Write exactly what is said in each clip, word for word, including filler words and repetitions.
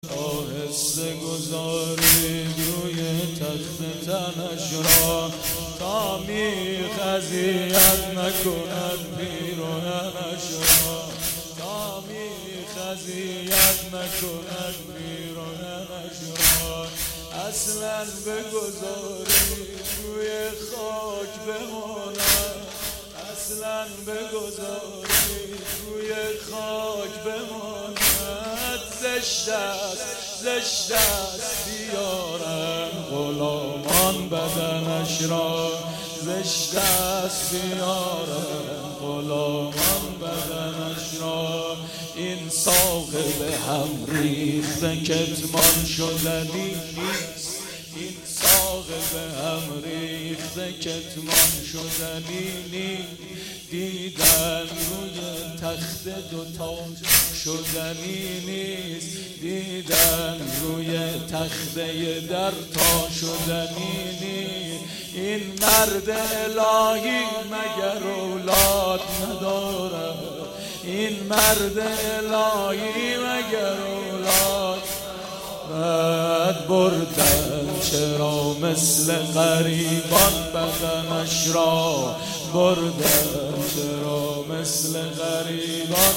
آهسته گذارید روی تخت تنش را تا میخ اذیت نکند پیراهنش را تا میخ اذیت نکند پیراهنش را اصلا بگذارید روی خاک بماند اصلا بگذارید روی خاک بماند زشت است زشت است بیارن غلامان بدنش را زشت است بیارن غلامان بدنش را این ساق به هم ریخته کتمان شدنی نیست این ساق به هم ریخته کتمان شدنی نیست دیدن روی تخت دوتاج شدنی نیست دیدن روی تخته در تا شدنی نیست این مرد الهی مگر اولاد ندارد این مرد الهی مگر اولاد رد بردن چرا مثل غریبان بدنش را بردن چرا مثل غریبان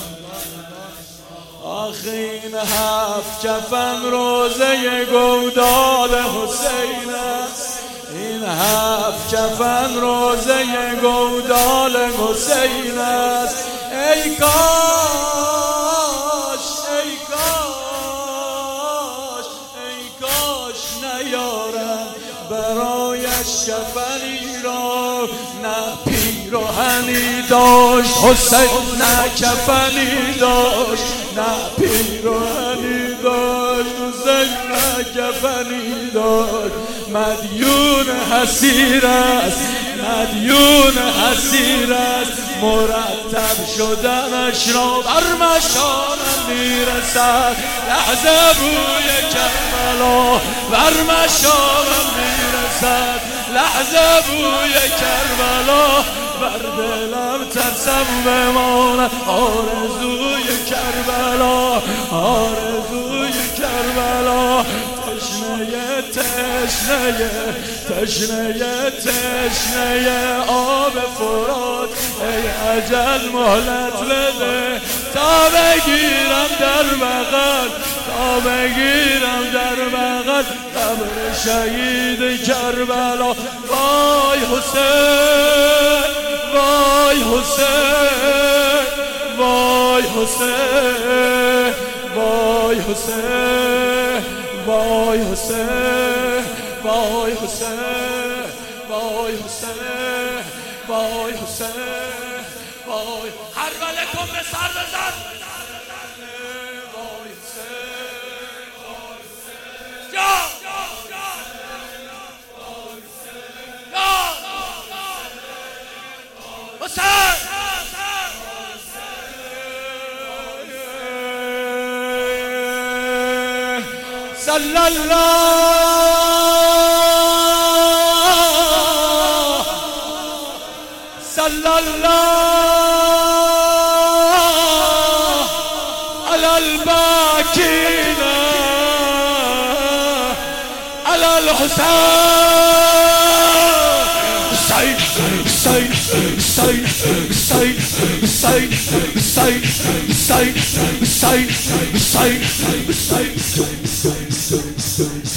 آخه این هفت کفن روزه گودال حسین است این هفت کفن روزه گودال حسین است ای کاش ای کاش ای کاش نیارم برایش کفنی را نه پیراهنی داشت حسین نه کفنی داشت نه پیراهنی داشت حسین نه کفنی داشت مدیون حسیر است مدیون حسیر است مرتب شدنش را بر مشامم میرسد لحظه بوی کربلا بر مشامم میرسد لحظه بوی کربلا بر دلم ترسم بماند آرزوی کربلا آرزوی کربلا تشنه تشنه تشنه تشنه آب فرات ای اجل مهلت بده تا بگیرم در بغل تا بگیرم در بغل قبر شهید کربلا وای حسین وای حسین وای حسین وای حسین وای حسین وای حسین وای حسین وای حسین وای هر وله کن به سر بزن وای حسین وای حسین یا حسین صلی الله صلی الله علی الباکین علی الحسین Say, say, say, say, say, say, say, say, say, say, say,